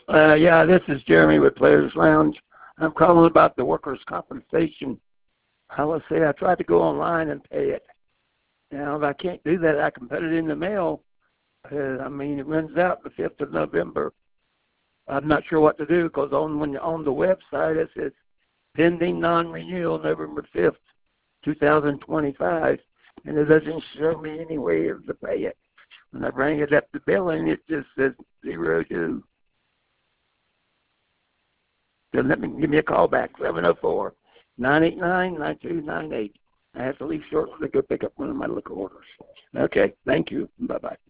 Yeah, this is Jeremy with Players Lounge. I'm calling about the workers' compensation policy. I tried to go online and pay it. Now, if I can't do that, I can put it in the mail. It runs out the 5th of November. I'm not sure what to do because when you're on the website, it says pending non-renewal November 5th, 2025, and it doesn't show me any way to pay it. When I bring it up to billing, it just says 0 due. So give me a call back, 704-989-9298. I have to leave shortly to go pick up one of my liquor orders. Okay, thank you. Bye-bye.